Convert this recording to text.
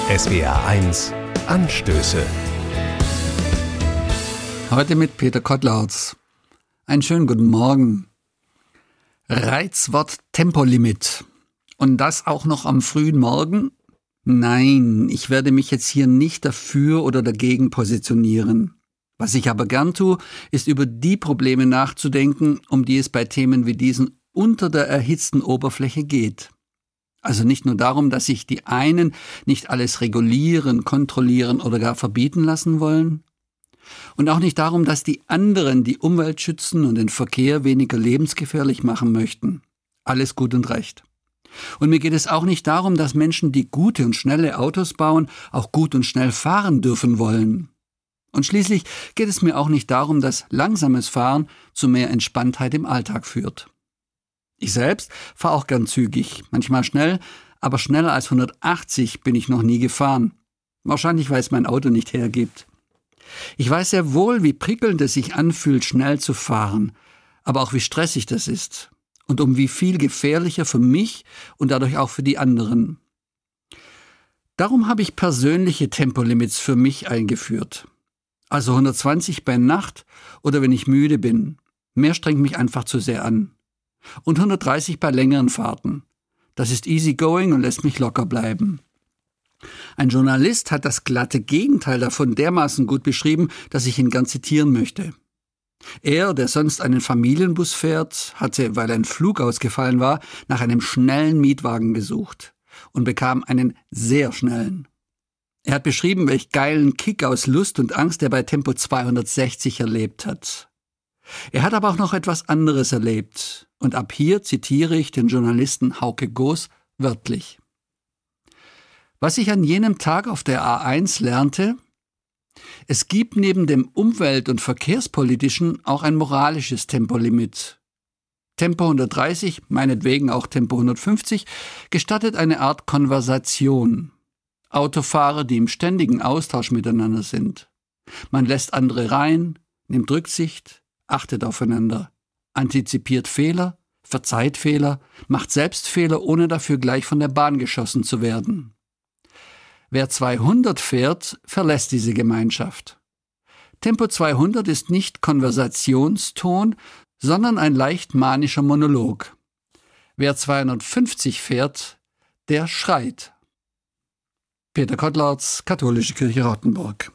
SWR1 Anstöße. Heute mit Peter Kottlaerts. Einen schönen guten Morgen. Reizwort Tempolimit. Und das auch noch am frühen Morgen? Nein, ich werde mich jetzt hier nicht dafür oder dagegen positionieren. Was ich aber gern tue, ist über die Probleme nachzudenken, um die es bei Themen wie diesen unter der erhitzten Oberfläche geht. Also nicht nur darum, dass sich die einen nicht alles regulieren, kontrollieren oder gar verbieten lassen wollen. Und auch nicht darum, dass die anderen die Umwelt schützen und den Verkehr weniger lebensgefährlich machen möchten. Alles gut und recht. Und mir geht es auch nicht darum, dass Menschen, die gute und schnelle Autos bauen, auch gut und schnell fahren dürfen wollen. Und schließlich geht es mir auch nicht darum, dass langsames Fahren zu mehr Entspanntheit im Alltag führt. Ich selbst fahre auch gern zügig, manchmal schnell, aber schneller als 180 bin ich noch nie gefahren. Wahrscheinlich, weil es mein Auto nicht hergibt. Ich weiß sehr wohl, wie prickelnd es sich anfühlt, schnell zu fahren, aber auch wie stressig das ist und um wie viel gefährlicher für mich und dadurch auch für die anderen. Darum habe ich persönliche Tempolimits für mich eingeführt. Also 120 bei Nacht oder wenn ich müde bin. Mehr strengt mich einfach zu sehr an. Und 130 bei längeren Fahrten. Das ist easy going und lässt mich locker bleiben. Ein Journalist hat das glatte Gegenteil davon dermaßen gut beschrieben, dass ich ihn gern zitieren möchte. Er, der sonst einen Familienbus fährt, hatte, weil ein Flug ausgefallen war, nach einem schnellen Mietwagen gesucht und bekam einen sehr schnellen. Er hat beschrieben, welch geilen Kick aus Lust und Angst er bei Tempo 260 erlebt hat. Er hat aber auch noch etwas anderes erlebt. Und ab hier zitiere ich den Journalisten Hauke Goos wörtlich. Was ich an jenem Tag auf der A1 lernte: Es gibt neben dem umwelt- und verkehrspolitischen auch ein moralisches Tempolimit. Tempo 130, meinetwegen auch Tempo 150, gestattet eine Art Konversation. Autofahrer, die im ständigen Austausch miteinander sind. Man lässt andere rein, nimmt Rücksicht, achtet aufeinander, antizipiert Fehler, verzeiht Fehler, macht selbst Fehler, ohne dafür gleich von der Bahn geschossen zu werden. Wer 200 fährt, verlässt diese Gemeinschaft. Tempo 200 ist nicht Konversationston, sondern ein leicht manischer Monolog. Wer 250 fährt, der schreit. Peter Kottlaerts, Katholische Kirche Rottenburg.